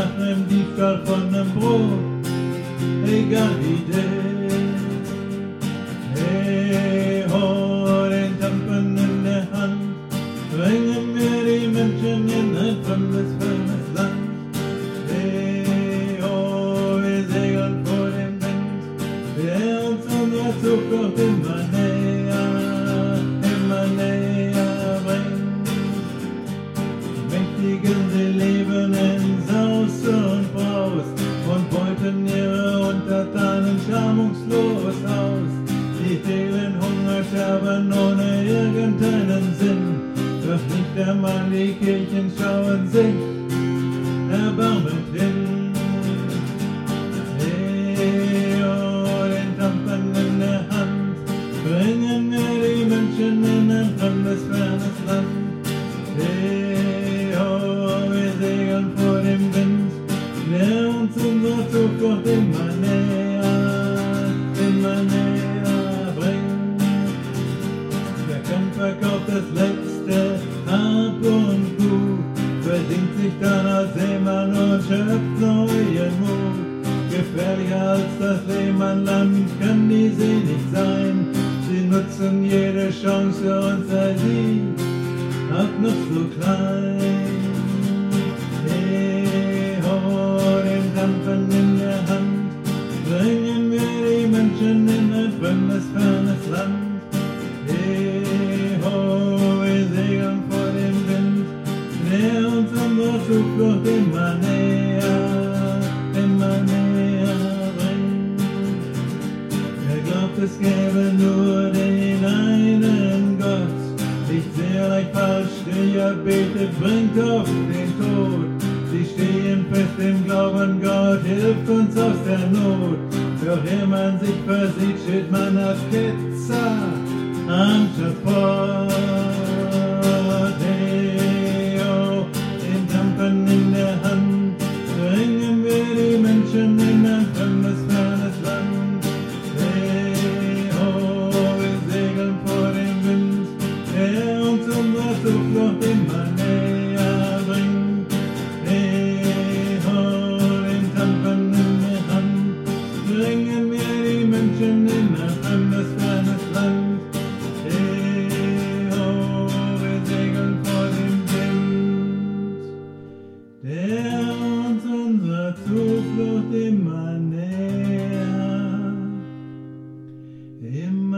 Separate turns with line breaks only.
nach einem Diebstahl von einem Brot, egal wie der. Hey ho, den Tampen in der Hand, bringen wir die Menschen in ein fremdes, fernes Land. Hey ho, wir segeln vor dem Wind, der uns unserer Zukunft immer näher bringt. Mächtigen, sie leben in Saus und Braus und beuten ihre Untertanen schamungslos aus. Die stehlen Hunger, sterben ohne irgendeinen Sinn, doch nicht einmal die Kirchen schauen sich erbarmend hin. Hey, oh, den Tampen in der Hand, bringen wir die Menschen in ein fremdes, fernes Land. Hey, oh, wir segeln vor dem Wind, der uns unsere Zukunft immer näher bringt. Der Kämpfer kauft das letzte Hab und Gut, verdient sich dann als Seemann und schöpft neuen Mut. Gefährlicher als das Leben an Land kann die See nicht sein. Sie nutzen jede Chance und sei sie auch noch so klein. Hey ho, den Tampen in der Hand, bringen wir die Menschen in ein fremdes, fernes Land. Hey ho, wir segeln vor dem Wind, der uns unsere Zuflucht immer näher bringt. Wer glaubt, es gäbe nur den einen Gott, liegt sehr leicht falsch, der betet, bringt oft den Tod. Sie stehen fest im Glauben, Gott hilft uns aus der Not. Doch ehe man sich versieht, steht man als Ketzer am Schafott. Hey, oh, den Tampen in der Hand, bringen wir die Menschen in ein fremdes, fernes Land. Hey, oh, wir segeln vor dem Wind, der uns unsere Zuflucht immer näher bringt. Hey, oh, den Tampen in der Hand, bringen wir die Menschen in ein fremdes, fernes Land. Hey, oh, wir segeln vor dem Wind, der uns unsere Zuflucht immer näher